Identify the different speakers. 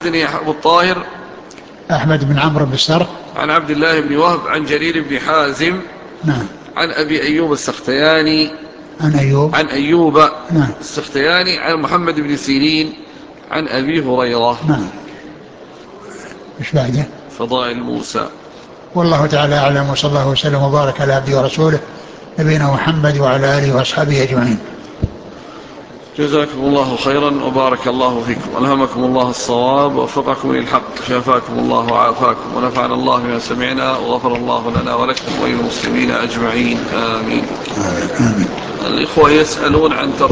Speaker 1: أبو الطاهر
Speaker 2: أحمد بن عمرو بن السرح.
Speaker 1: عن عبد الله بن وهب عن جرير بن حازم.
Speaker 2: نعم.
Speaker 1: عن أبي أيوب السختياني.
Speaker 2: عن
Speaker 1: أيوب
Speaker 2: نعم.
Speaker 1: السختياني عن محمد بن سيرين عن أبي هريرة.
Speaker 2: نعم. إيش بعده؟
Speaker 1: فضائل موسى.
Speaker 2: والله تعالى أعلم، وصلى الله وسلم وبارك على عبده ورسوله نبينا محمد وعلى آله وأصحابه أجمعين.
Speaker 1: جزاكم الله خيرا وبارك الله فيكم، ألهمكم الله الصواب ووفقكم للحق، شافاكم الله وعافاكم، ونفعنا الله بما سمعنا، وغفر الله لنا ولكم وللمسلمين أجمعين، آمين.
Speaker 2: آمين.
Speaker 1: الإخوة يسألون عن